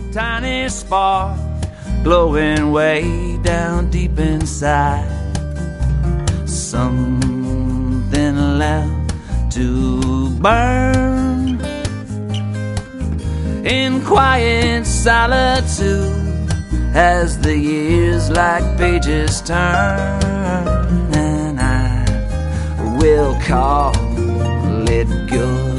tiny spark glowing way down deep inside. Something left to burn in quiet solitude as the years like pages turn. And I will call it good.